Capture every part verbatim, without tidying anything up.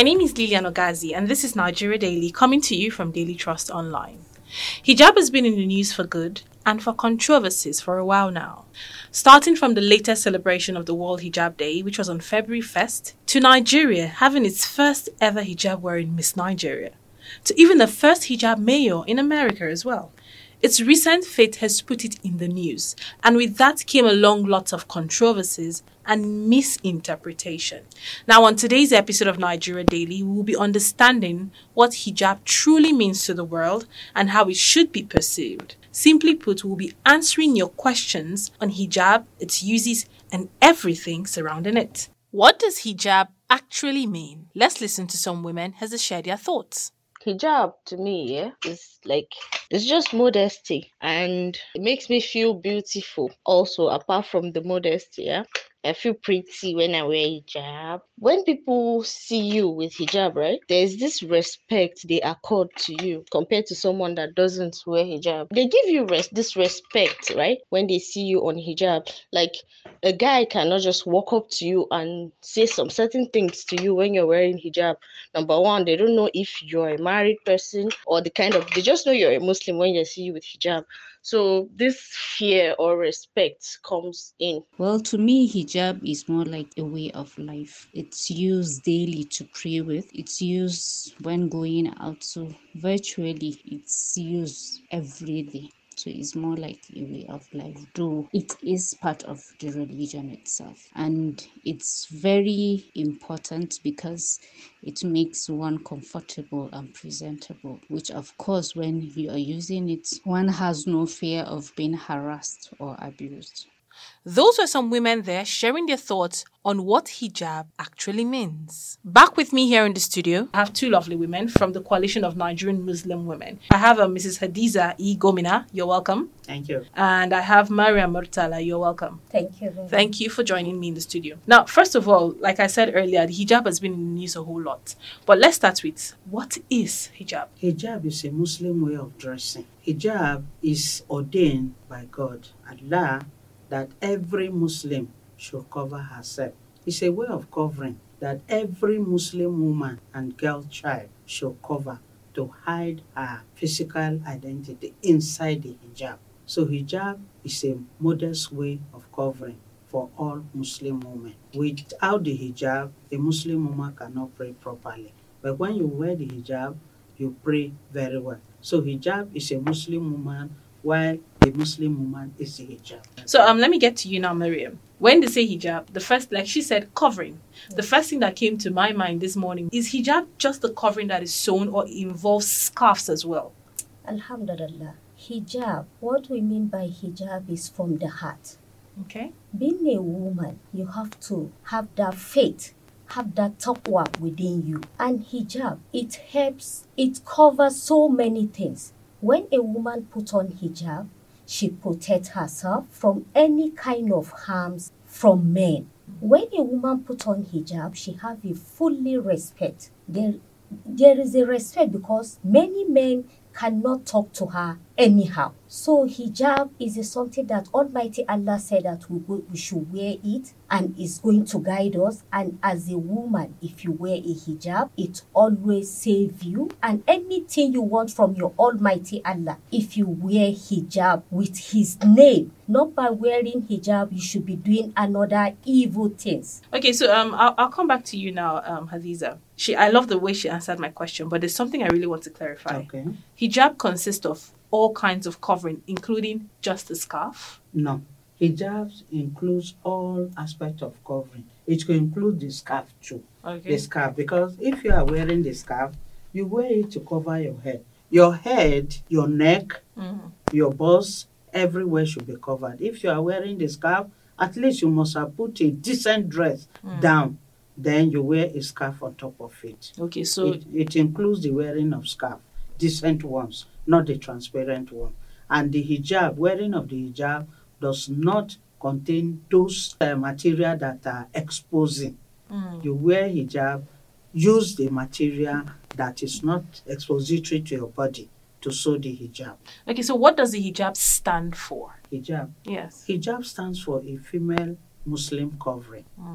My name is Lilian Ogazi, and this is Nigeria Daily, coming to you from Daily Trust Online. Hijab has been in the news for good and for controversies for a while now. Starting from the latest celebration of the World Hijab Day, which was on February first, to Nigeria having its first ever hijab-wearing Miss Nigeria, to even the first hijab mayor in America as well. Its recent fate has put it in the news, and with that came along lots of controversies and misinterpretation. Now, on today's episode of Nigeria Daily, we will be understanding what hijab truly means to the world and how it should be perceived. Simply put, we'll be answering your questions on hijab, its uses, and everything surrounding it. What does hijab actually mean? Let's listen to some women as they share their thoughts. Hijab to me, yeah, is like, it's just modesty, and it makes me feel beautiful. Also, apart from the modesty, yeah, I feel pretty when I wear hijab. When people see you with hijab, right, there's this respect they accord to you compared to someone that doesn't wear hijab. They give you res- this respect, right, when they see you on hijab. Like, a guy cannot just walk up to you and say some certain things to you when you're wearing hijab. Number one, they don't know if you're a married person or the kind of, they just know you're a Muslim when they see you with hijab. So this fear or respect comes in. Well, to me, hijab is more like a way of life. It's used daily to pray with. It's used when going out. So virtually, it's used every day. So it's more like a way of life, though it is part of the religion itself. And it's very important because it makes one comfortable and presentable, which of course, when you are using it, one has no fear of being harassed or abused. Those were some women there sharing their thoughts on what hijab actually means. Back with me here in the studio, I have two lovely women from the Coalition of Nigerian Muslim Women. I have uh, Missus Hadiza E. Gomina. You're welcome. Thank you. And I have Maria Murtala. You're welcome. Thank you. Thank you for joining me in the studio. Now, first of all, like I said earlier, the hijab has been in the news a whole lot. But let's start with, what is hijab? Hijab is a Muslim way of dressing. Hijab is ordained by God, Allah, that every Muslim should cover herself. It's a way of covering that every Muslim woman and girl child should cover to hide her physical identity inside the hijab. So hijab is a modest way of covering for all Muslim women. Without the hijab, a Muslim woman cannot pray properly. But when you wear the hijab, you pray very well. So hijab is a Muslim woman, while a Muslim woman is a hijab. So um, let me get to you now, Miriam. When they say hijab, the first, like she said, covering. The first thing that came to my mind this morning, is hijab just the covering that is sewn, or it involves scarves as well? Alhamdulillah. Hijab, what we mean by hijab is from the heart. Okay. Being a woman, you have to have that faith, have that taqwa within you. And hijab, it helps, it covers so many things. When a woman puts on hijab, she protects herself from any kind of harms from men. When a woman puts on hijab, she has a fully respect. There, there is a respect because many men cannot talk to her anyhow. So hijab is a something that Almighty Allah said that we, go, we should wear it, and is going to guide us. And as a woman, if you wear a hijab, it always saves you. And anything you want from your Almighty Allah, if you wear hijab with His name, not by wearing hijab, you should be doing another evil things. Okay, so um, I'll, I'll come back to you now, um, Hadiza. She, I love the way she answered my question, but there's something I really want to clarify. Okay. Hijab consists of all kinds of covering, including just the scarf? No. Hijab includes all aspects of covering. It will include the scarf too. Okay. The scarf, because if you are wearing the scarf, you wear it to cover your head. Your head, your neck, Mm-hmm. your bust, everywhere should be covered. If you are wearing the scarf, at least you must have put a decent dress Mm. down. Then you wear a scarf on top of it. Okay, so It, it includes the wearing of scarf, decent ones, not the transparent one. And the hijab, wearing of the hijab does not contain those uh, material that are exposing. mm, You wear hijab, use the material that is not expository to your body to sew the hijab. okay, so what does the hijab stand for? Hijab. Yes. Hijab stands for a female Muslim covering. Mm.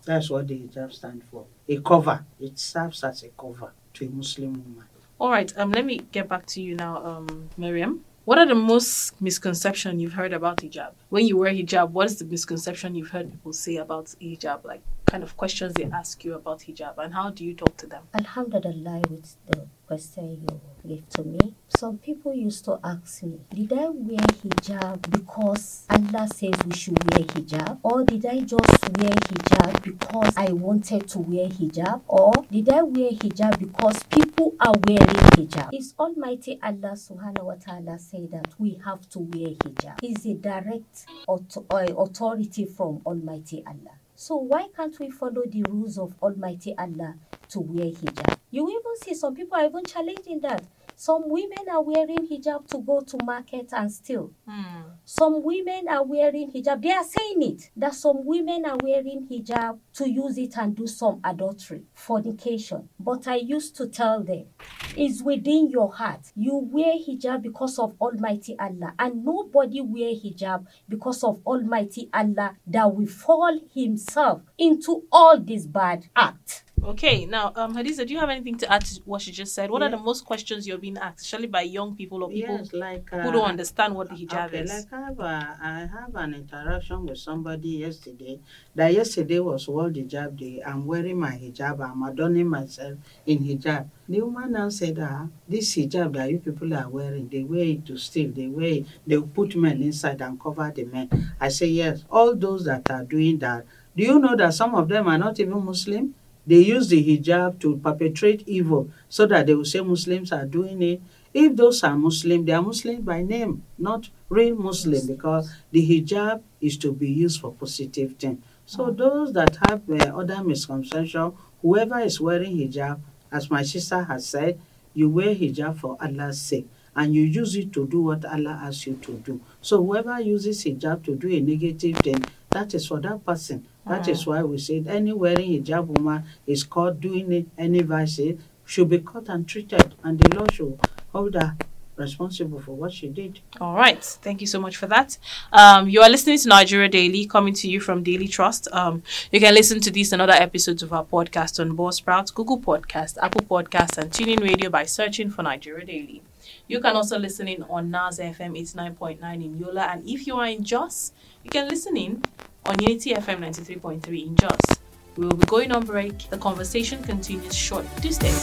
That's what the hijab stands for. A cover. It serves as a cover to a Muslim woman. All right. Um, let me get back to you now, um, Miriam. What are the most misconceptions you've heard about hijab? When you wear hijab, what is the misconception you've heard people say about hijab? Like, kind of questions they ask you about hijab, and how do you talk to them? Alhamdulillah, with the question you gave to me, some people used to ask me, did I wear hijab because Allah says we should wear hijab? Or did I just wear hijab because I wanted to wear hijab? Or did I wear hijab because people are wearing hijab? Is Almighty Allah subhanahu wa ta'ala say that we have to wear hijab? Is a direct auto- uh, authority from Almighty Allah. So why can't we follow the rules of Almighty Allah to wear hijab? You even see some people are even challenging that. Some women are wearing hijab to go to market and steal. Hmm. Some women are wearing hijab. They are saying it, that some women are wearing hijab to use it and do some adultery, fornication. But I used to tell them, it's within your heart. You wear hijab because of Almighty Allah. And nobody wear hijab because of Almighty Allah that will fall himself into all this bad act. Okay, now, um, Hadiza, do you have anything to add to what she just said? What Yeah. are the most questions you're being asked, especially by young people or people Yes, like uh, who don't understand what the hijab okay, is? like I have, a, I have an interaction with somebody yesterday. That yesterday was World Hijab Day. I'm wearing my hijab. I'm adorning myself in hijab. The woman now said, ah, this hijab that you people are wearing, they wear it to steal. They wear it, they put men inside and cover the men. I say, yes, all those that are doing that. Do you know that some of them are not even Muslim? They use the hijab to perpetrate evil so that they will say Muslims are doing it. If those are Muslim, they are Muslim by name, not real Muslim, because the hijab is to be used for positive things. So those that have uh, other misconceptions, whoever is wearing hijab, as my sister has said, you wear hijab for Allah's sake, and you use it to do what Allah asks you to do. So whoever uses hijab to do a negative thing, that is for that person. That is why we said any wearing hijab woman is caught doing it, any vice, should be caught and treated, and the law should hold her responsible for what she did. All right. Thank you so much for that. Um, you are listening to Nigeria Daily, coming to you from Daily Trust. Um, you can listen to these and other episodes of our podcast on Buzzsprout, Google Podcast, Apple Podcasts, and TuneIn Radio by searching for Nigeria Daily. You can also listen in on Nas F M eighty-nine point nine in Yola, and if you are in Jos, you can listen in on Unity F M ninety-three point three in Jos. We will be going on break. The conversation continues short. Do stay.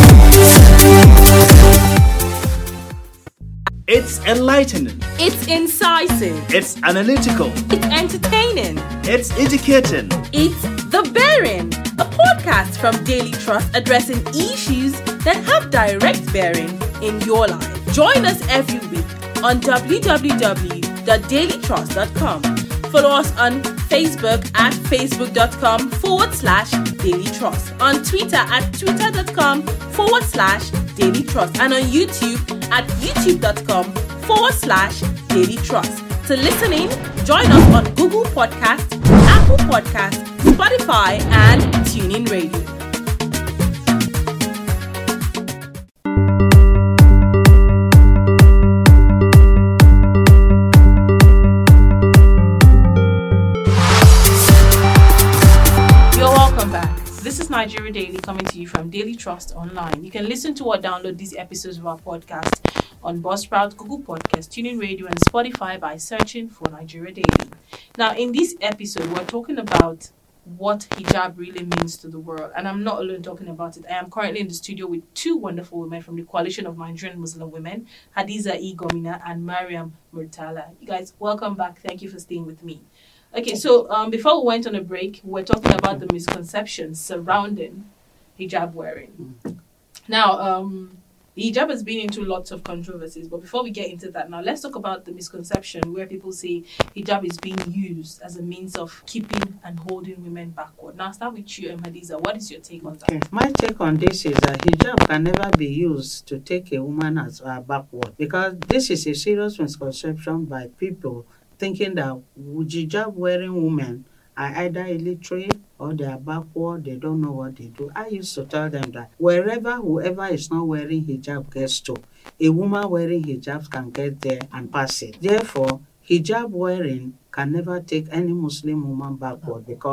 It's enlightening. It's incisive. It's analytical. It's entertaining. It's educating. It's The Bearing, a podcast from Daily Trust addressing issues that have direct bearing in your life. Join us every week on w w w dot daily trust dot com. Follow us on Facebook at facebook.com forward slash Daily Trust, on Twitter at twitter.com forward slash Daily Trust, and on YouTube at youtube.com forward slash Daily Trust. To listen in, join us on Google Podcast, Apple Podcast, Spotify, and TuneIn Radio. Nigeria Daily, coming to you from Daily Trust Online. You can listen to or download these episodes of our podcast on Buzzsprout, Google Podcasts, TuneIn Radio, and Spotify by searching for Nigeria Daily. Now, in this episode, we're talking about what hijab really means to the world. And I'm not alone talking about it. I am currently in the studio with two wonderful women from the Coalition of Nigerian Muslim Women, Hadiza E. Gomina and Mariam Murtala. You guys, welcome back. Thank you for staying with me. Okay, so um, before we went on a break, we were talking about the misconceptions surrounding hijab wearing. Now, um, hijab has been into lots of controversies, but before we get into that, now let's talk about the misconception where people say hijab is being used as a means of keeping and holding women backward. Now, I'll start with you, Hadiza. What is your take on that? Okay. My take on this is that hijab can never be used to take a woman as uh, backward, because this is a serious misconception by people thinking that hijab wearing women are either illiterate or they are backward, they don't know what they do. I used to tell them that wherever whoever is not wearing hijab gets to, a woman wearing hijab can get there and pass it. Therefore, hijab wearing can never take any Muslim woman backward, because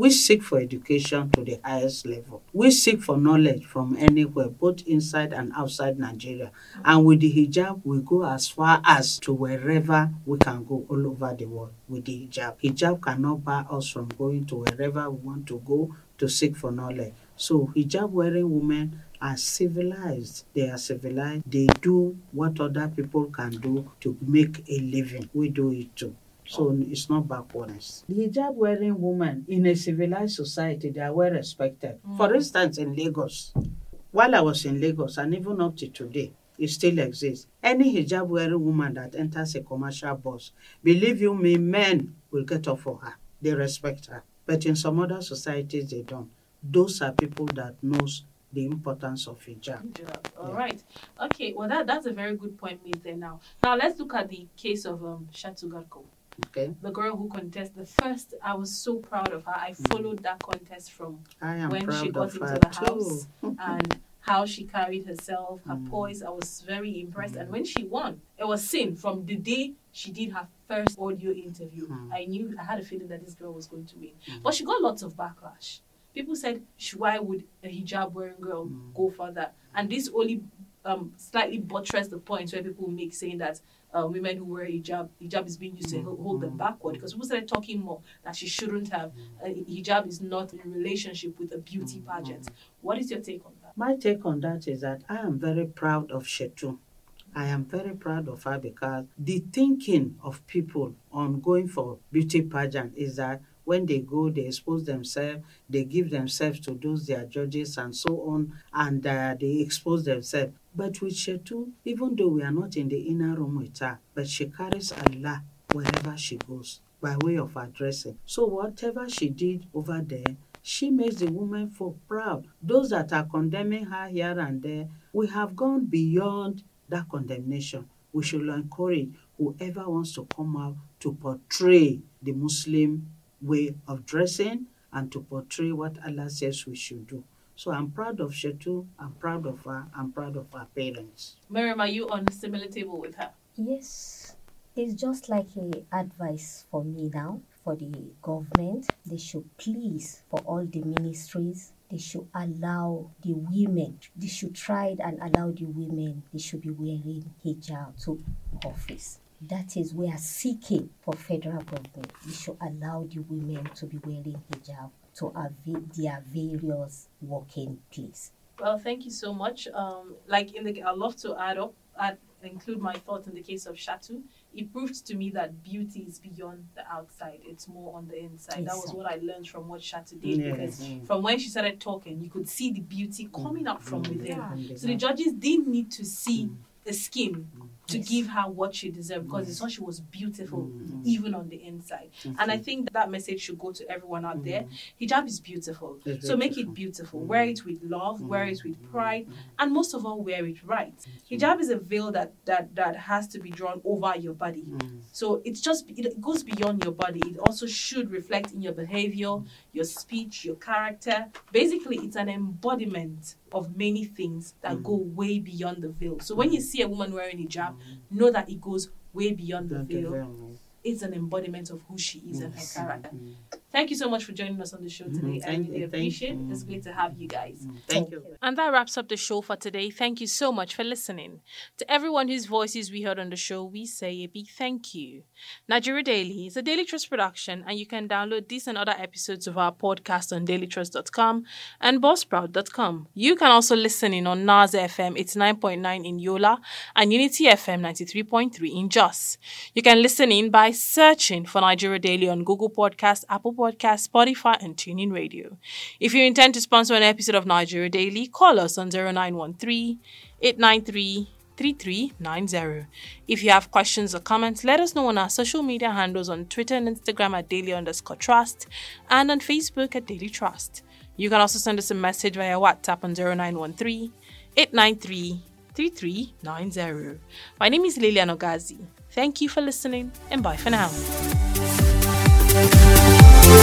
We seek for education to the highest level. We seek for knowledge from anywhere, both inside and outside Nigeria. And with the hijab, we go as far as to wherever we can go all over the world with the hijab. Hijab cannot bar us from going to wherever we want to go to seek for knowledge. So hijab-wearing women are civilized. They are civilized. They do what other people can do to make a living. We do it too. So it's not backwardness. The hijab wearing women in a civilized society, they are well respected. Mm. For instance, in Lagos, while I was in Lagos, and even up to today, it still exists. Any hijab wearing woman that enters a commercial bus, believe you me, men will get up for her. They respect her. But in some other societies, they don't. Those are people that knows the importance of hijab. hijab. All yeah. right. Okay, well, that, that's a very good point made there now. Now, let's look at the case of um, Shatu Garko. Okay. The girl who contested the first, I was so proud of her. I followed mm. that contest from when she got into the house and how she carried herself, her mm. poise. I was very impressed. Mm. And when she won, it was seen from the day she did her first audio interview. Mm. I knew, I had a feeling that this girl was going to win. Mm. But she got lots of backlash. People said, why would a hijab-wearing girl mm. go for that? And this only um, slightly buttressed the points where people make saying that Uh, women who wear hijab, hijab is being used to hold them backward, because people started talking more that she shouldn't have. Uh, hijab is not in relationship with a beauty pageant. What is your take on that? My take on that is that I am very proud of Shetu. I am very proud of her because the thinking of people on going for beauty pageant is that when they go, they expose themselves, they give themselves to those their judges and so on, and uh, they expose themselves. But with Shetu, even though we are not in the inner room with her, but she carries Allah wherever she goes by way of her dressing. So whatever she did over there, she makes the women feel proud. Those that are condemning her here and there, we have gone beyond that condemnation. We should encourage whoever wants to come out to portray the Muslim way of dressing and to portray what Allah says we should do. So I'm proud of Shetu, I'm proud of her, I'm proud of her parents. Miriam, are you on a similar table with her? Yes. It's just like a advice for me now, for the government. They should please, for all the ministries, they should allow the women, they should try and allow the women, they should be wearing hijab to office. That is, we are seeking for federal government. We should allow the women to be wearing hijab to avail their various working place. Well, thank you so much. Um, like in the, I'd love to add up, add, include my thoughts in the case of Shatu. It proved to me that beauty is beyond the outside; it's more on the inside. Yes. That was what I learned from what Shatu did, yes. because mm. from when she started talking, you could see the beauty coming out from mm. within. Yeah. So the judges didn't need to see mm. a skin to yes. give her what she deserved, because yes. they saw she was beautiful mm. even on the inside. Mm-hmm. And I think that, that message should go to everyone out mm. there. Hijab is beautiful. It's so make beautiful. it beautiful. Mm. Wear it with love, mm. wear it with pride, mm. and most of all, wear it right. Mm. Hijab is a veil that, that, that has to be drawn over your body. Mm. So it's just, it goes beyond your body. It also should reflect in your behavior, mm. your speech, your character. Basically, it's an embodiment of many things that mm. go way beyond the veil. So when you see a woman wearing hijab, mm. know that it goes way beyond the, the veil. veil. It's an embodiment of who she is mm. and her character. Mm. Thank you so much for joining us on the show today. Mm. I really appreciate it. It's great to have you guys. Mm. Thank you. And that wraps up the show for today. Thank you so much for listening. To everyone whose voices we heard on the show, we say a big thank you. Nigeria Daily is a Daily Trust production, and you can download this and other episodes of our podcast on daily trust dot com and buzzsprout dot com. You can also listen in on Nas F M eighty-nine point nine in Yola and Unity F M ninety-three point three in Jos. You can listen in by searching for Nigeria Daily on Google Podcasts, Apple Podcasts, Spotify, and TuneIn Radio. If you intend to sponsor an episode of Nigeria Daily, call us on zero nine one three, eight nine three, three three nine zero. If you have questions or comments, let us know on our social media handles on Twitter and Instagram at daily underscore trust and on Facebook at Daily Trust. You can also send us a message via WhatsApp on zero nine one three, eight nine three, three three nine zero. My name is Lilian Ogazi. Thank you for listening, and bye for now.